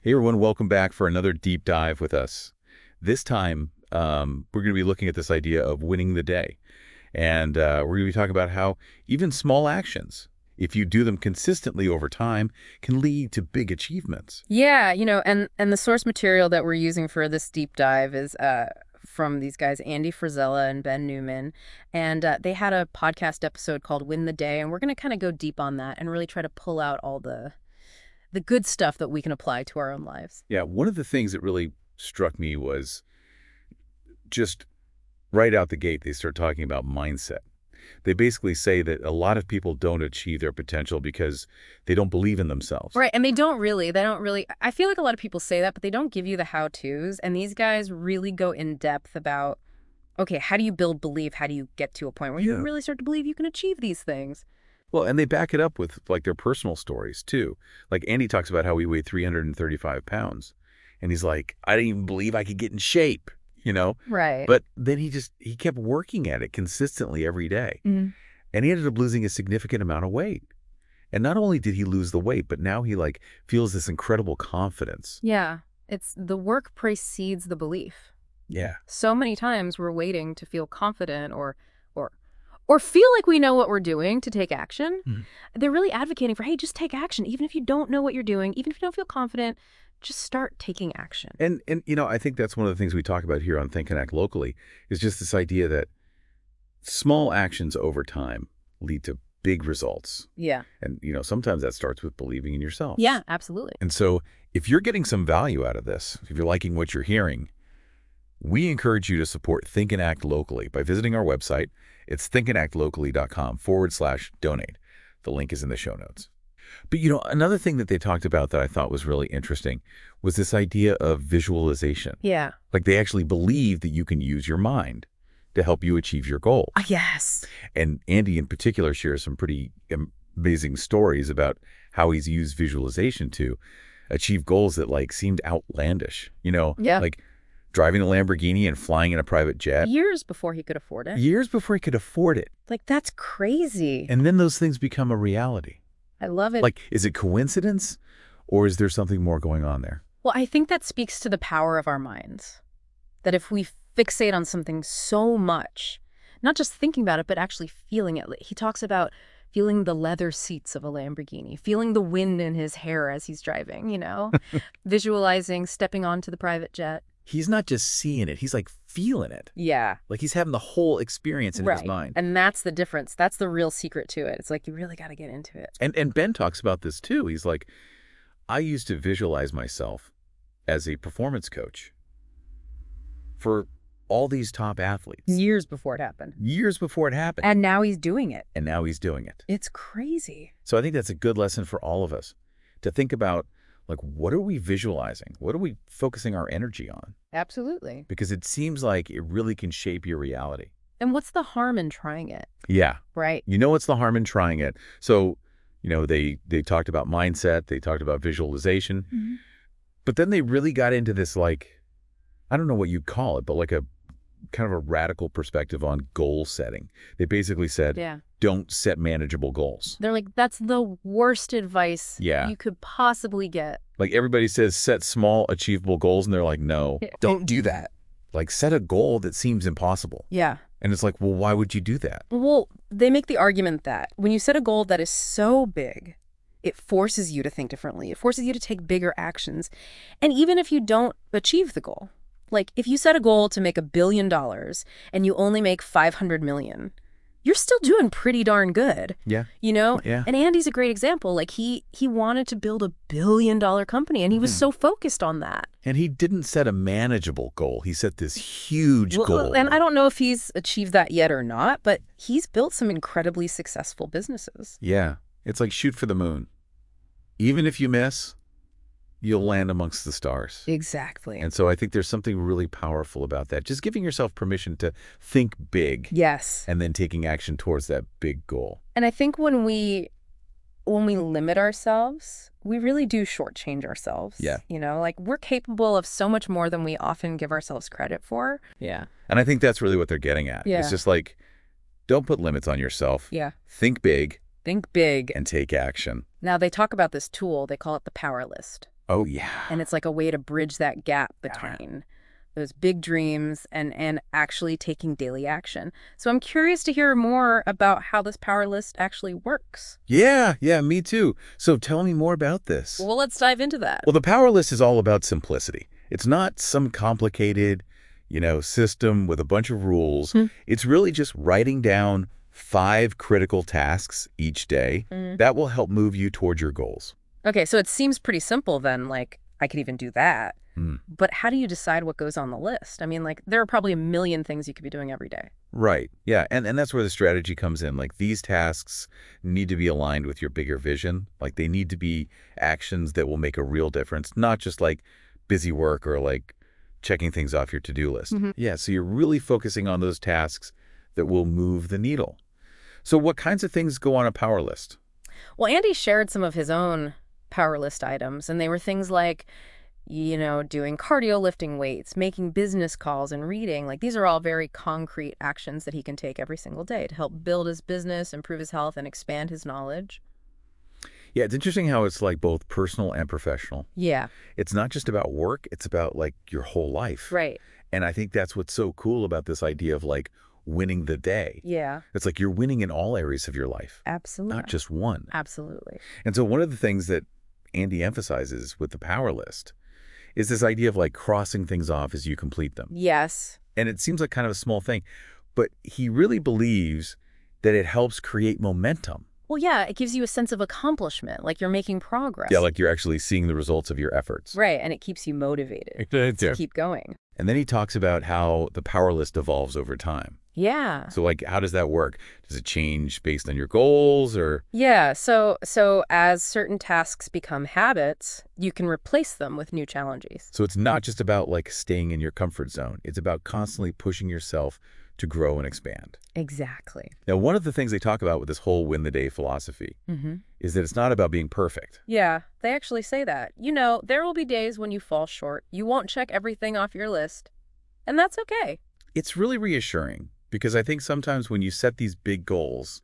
Hey everyone, welcome back for another deep dive with us. This time, we're going to be looking at this idea of winning the day. And we're going to be talking about how even small actions, if you do them consistently over time, can lead to big achievements. Yeah, and the source material that we're using for this deep dive is from these guys, Andy Frisella and Ben Newman. And they had a podcast episode called Win the Day, and we're going to kind of go deep on that and really try to pull out all the good stuff that we can apply to our own lives. Yeah, one of the things that really struck me was just right out the gate, they start talking about mindset. They basically say that a lot of people don't achieve their potential because they don't believe in themselves. Right, and they don't really, I feel like a lot of people say that, but they don't give you the how-tos. And these guys really go in depth about, okay, how do you build belief? How do you get to a point where you really start to believe you can achieve these things? Well, and they back it up with like their personal stories too. Like Andy talks about how he weighed 335 pounds. And he's like, I didn't even believe I could get in shape, you know? Right. But then he kept working at it consistently every day. Mhm. And he ended up losing a significant amount of weight. And not only did he lose the weight, but now he like feels this incredible confidence. Yeah, it's the work precedes the belief. Yeah. So many times we're waiting to feel confident or or feel like we know what we're doing to take action. Mhm. They're really advocating for, hey, just take action. Even if you don't know what you're doing, even if you don't feel confident, just start taking action. And I think that's one of the things we talk about here on Think and Act Locally is just this idea that small actions over time lead to big results. Yeah. And, sometimes that starts with believing in yourself. Yeah, absolutely. And so if you're getting some value out of this, if you're liking what you're hearing, we encourage you to support Think and Act Locally by visiting our website. It's thinkandactlocally.com/donate. The link is in the show notes. But, another thing that they talked about that I thought was really interesting was this idea of visualization. Yeah. Like they actually believe that you can use your mind to help you achieve your goal. Yes. And Andy in particular shares some pretty amazing stories about how he's used visualization to achieve goals that like seemed outlandish, Yeah. like driving a Lamborghini and flying in a private jet. Years before he could afford it. Years before he could afford it. Like, that's crazy. And then those things become a reality. I love it. Like, is it coincidence or is there something more going on there? Well, I think that speaks to the power of our minds. That if we fixate on something so much, not just thinking about it, but actually feeling it. He talks about feeling the leather seats of a Lamborghini, feeling the wind in his hair as he's driving, visualizing stepping onto the private jet. He's not just seeing it, he's like feeling it. Yeah. Like he's having the whole experience in his mind. And that's the difference. That's the real secret to it. It's like you really got to get into it. And Ben talks about this too. He's like, I used to visualize myself as a performance coach for all these top athletes. Years before it happened. Years before it happened. And now he's doing it. And now he's doing it. It's crazy. So I think that's a good lesson for all of us to think about, like, what are we visualizing? What are we focusing our energy on? Absolutely. Because it seems like it really can shape your reality. And what's the harm in trying it? Yeah. Right. What's the harm in trying it? So, they talked about mindset. They talked about visualization. Mm-hmm. But then they really got into this, like, I don't know what you'd call it, but like a kind of a radical perspective on goal setting. They basically said, don't set manageable goals. They're like, that's the worst advice you could possibly get. Like everybody says, set small, achievable goals. And they're like, no, don't do that. Like set a goal that seems impossible. Yeah. And it's like, well, why would you do that? Well, they make the argument that when you set a goal that is so big, it forces you to think differently. It forces you to take bigger actions. And even if you don't achieve the goal, like if you set a goal to make $1 billion and you only make 500 million, you're still doing pretty darn good. Yeah. Yeah. And Andy's a great example. Like he wanted to build $1 billion company and he was so focused on that. And he didn't set a manageable goal. He set this huge goal. And I don't know if he's achieved that yet or not, but he's built some incredibly successful businesses. Yeah. It's like shoot for the moon. Even if you miss, you'll land amongst the stars. Exactly. And so I think there's something really powerful about that. Just giving yourself permission to think big. Yes. And then taking action towards that big goal. And I think when we limit ourselves, we really do shortchange ourselves. Yeah. Like we're capable of so much more than we often give ourselves credit for. Yeah. And I think that's really what they're getting at. Yeah. It's just like, don't put limits on yourself. Yeah. Think big. Think big. And take action. Now, they talk about this tool. They call it the Power List. Oh, yeah. And it's like a way to bridge that gap Yeah. between those big dreams and actually taking daily action. So I'm curious to hear more about how this power list actually works. Yeah, me too. So tell me more about this. Well, let's dive into that. Well, the power list is all about simplicity. It's not some complicated, system with a bunch of rules. It's really just writing down 5 critical tasks each day that will help move you toward your goals. Okay, so it seems pretty simple then, like I could even do that. But how do you decide what goes on the list? I mean, like, there are probably a million things you could be doing every day. Right. Yeah. And that's where the strategy comes in. Like, these tasks need to be aligned with your bigger vision. Like, they need to be actions that will make a real difference, not just like busy work or like checking things off your to-do list. Yeah. So you're really focusing on those tasks that will move the needle. So what kinds of things go on a power list? Well, Andy shared some of his own power list items, and they were things like, doing cardio, lifting weights, making business calls, and reading. Like, these are all very concrete actions that he can take every single day to help build his business, improve his health, and expand his knowledge. Yeah, it's interesting how it's like both personal and professional. Yeah. It's not just about work, it's about like your whole life. Right. And I think that's what's so cool about this idea of like winning the day. Yeah. It's like you're winning in all areas of your life, Absolutely. not just one. Absolutely. And so one of the things that Andy emphasizes with the power list is this idea of like crossing things off as you complete them. Yes. And it seems like kind of a small thing, but he really believes that it helps create momentum. Well, yeah, it gives you a sense of accomplishment, like you're making progress. Yeah, like you're actually seeing the results of your efforts. Right, and it keeps you motivated to keep going. And then he talks about how the power list evolves over time. Yeah. So like, how does that work? Does it change based on your goals or? Yeah, so as certain tasks become habits, you can replace them with new challenges. So it's not just about like staying in your comfort zone. It's about constantly pushing yourself to grow and expand. Exactly. Now, one of the things they talk about with this whole win the day philosophy is that it's not about being perfect. Yeah, they actually say that. There will be days when you fall short. You won't check everything off your list. And that's okay. It's really reassuring because I think sometimes when you set these big goals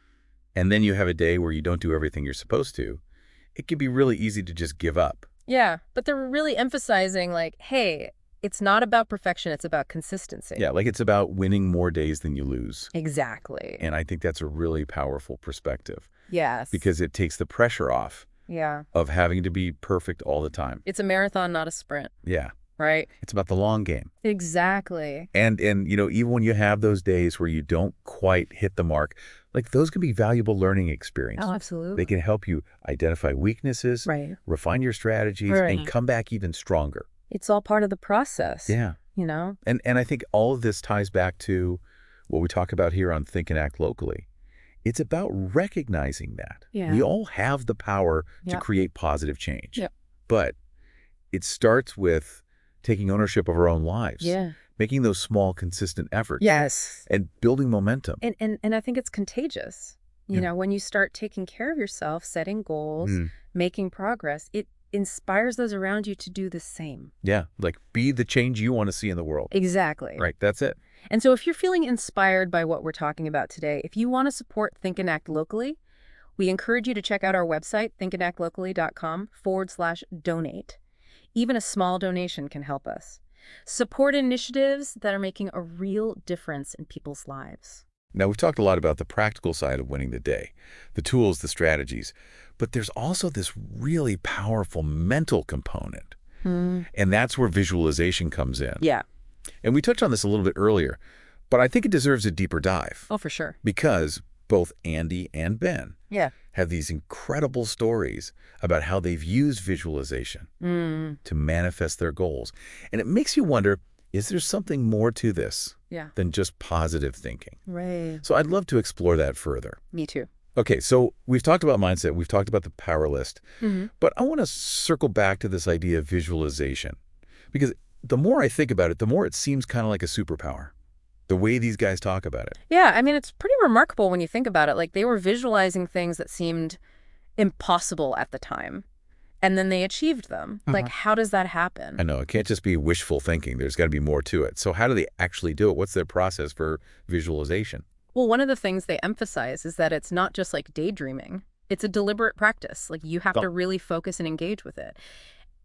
and then you have a day where you don't do everything you're supposed to, it can be really easy to just give up. Yeah, but they're really emphasizing like, hey, it's not about perfection, it's about consistency. Yeah, like it's about winning more days than you lose. Exactly. And I think that's a really powerful perspective. Yes. Because it takes the pressure off of having to be perfect all the time. It's a marathon, not a sprint. Yeah. Right? It's about the long game. Exactly. And even when you have those days where you don't quite hit the mark, like those can be valuable learning experiences. Oh, absolutely. They can help you identify weaknesses, refine your strategies, and come back even stronger. It's all part of the process. Yeah. And I think all of this ties back to what we talk about here on Think and Act Locally. It's about recognizing that. Yeah. We all have the power to create positive change. But it starts with taking ownership of our own lives. Making those small, consistent efforts. Yes. And building momentum. And I think it's contagious. You know, when you start taking care of yourself, setting goals, making progress, it inspires those around you to do the same. Yeah, like be the change you want to see in the world. Exactly. Right, that's it. And so if you're feeling inspired by what we're talking about today, if you want to support Think and Act Locally, we encourage you to check out our website, thinkandactlocally.com/donate. Even a small donation can help us. Support initiatives that are making a real difference in people's lives. Now, we've talked a lot about the practical side of winning the day, the tools, the strategies, but there's also this really powerful mental component. And that's where visualization comes in. Yeah. And we touched on this a little bit earlier, but I think it deserves a deeper dive. Oh, for sure. Because both Andy and Ben have these incredible stories about how they've used visualization to manifest their goals. And it makes you wonder, is there something more to this than just positive thinking? Right. So I'd love to explore that further. Me too. Okay, so we've talked about mindset, we've talked about the power list, but I want to circle back to this idea of visualization. Because the more I think about it, the more it seems kind of like a superpower, the way these guys talk about it. Yeah, I mean, it's pretty remarkable when you think about it. Like, they were visualizing things that seemed impossible at the time, and then they achieved them. Like, how does that happen? I know, it can't just be wishful thinking. There's got to be more to it. So how do they actually do it? What's their process for visualization? Well, one of the things they emphasize is that it's not just like daydreaming. It's a deliberate practice. Like, you have to really focus and engage with it.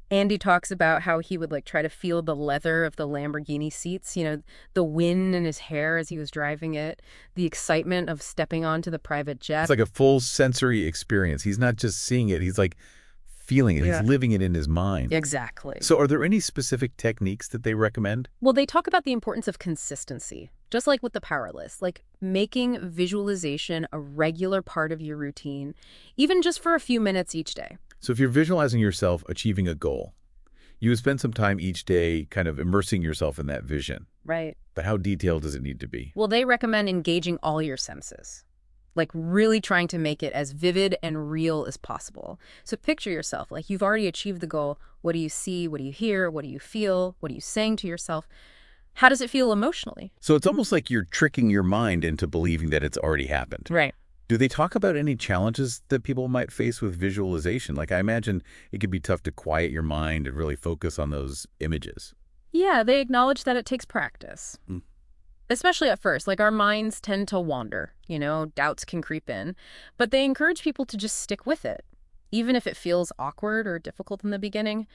Andy talks about how he would like try to feel the leather of the Lamborghini seats, the wind in his hair as he was driving it, the excitement of stepping onto the private It's jet. like a full sensory experience. He's not just seeing it, he's like feeling it. Yeah. He's living it in his mind. Exactly. So are there any specific techniques that they recommend? Well, they talk about the importance of consistency, just like with the power list, like making visualization a regular part of your routine, even just for a few minutes each day. So if you're visualizing yourself achieving a goal, you would spend some time each day kind of immersing yourself in that vision. Right. But how detailed does it need to be? Well, they recommend engaging all your senses, like really trying to make it as vivid and real as possible. So picture yourself like you've already achieved the goal. What do you see? What do you hear? What do you feel? What are you saying to yourself? How does it feel emotionally? So it's almost like you're tricking your mind into believing that it's already happened. Right. Do they talk about any challenges that people might face with visualization? Like I imagine it could be tough to quiet your mind and really focus on those images. Yeah, they acknowledge that it takes practice. Mm. Especially at first, like our minds tend to wander, doubts can creep in, but they encourage people to just stick with it. Even if it feels awkward or difficult in the beginning,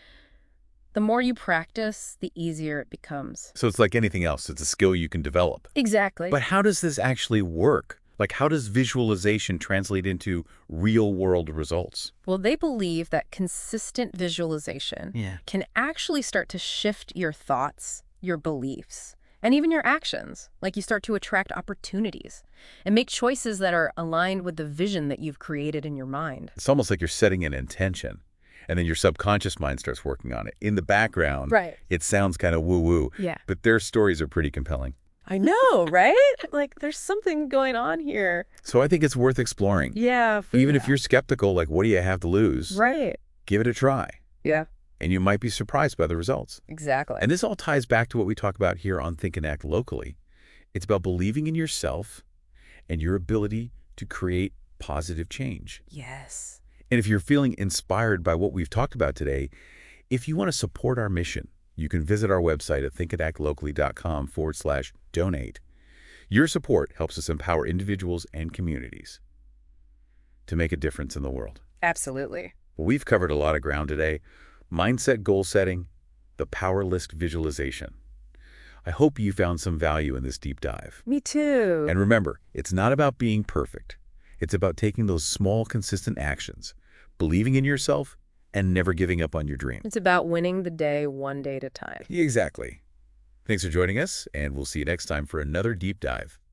the more you practice, the easier it becomes. So it's like anything else. It's a skill you can develop. Exactly. But how does this actually work? Like how does visualization translate into real-world results? Well, they believe that consistent visualization can actually start to shift your thoughts, your beliefs, and even your actions. Like you start to attract opportunities and make choices that are aligned with the vision that you've created in your mind. It's almost like you're setting an intention, and then your subconscious mind starts working on it. In the background, Right. it sounds kind of woo-woo, Yeah. but their stories are pretty compelling. I know, right? Like, there's something going on here. So I think it's worth exploring. Yeah. Even if you're skeptical, like what do you have to lose? Right. Give it a try, Yeah. and you might be surprised by the results. Exactly. And this all ties back to what we talk about here on Think and Act Locally. It's about believing in yourself and your ability to create positive change. Yes. And if you're feeling inspired by what we've talked about today, if you want to support our mission, you can visit our website at thinkandactlocally.com/donate. Your support helps us empower individuals and communities to make a difference in the world. Absolutely. Well, we've covered a lot of ground today. Mindset goal setting, the power list visualization. I hope you found some value in this deep dive. Me too. And remember, it's not about being perfect. It's about taking those small, consistent actions, believing in yourself, and never giving up on your dream. It's about winning the day one day at a time. Exactly. Thanks for joining us, and we'll see you next time for another deep dive.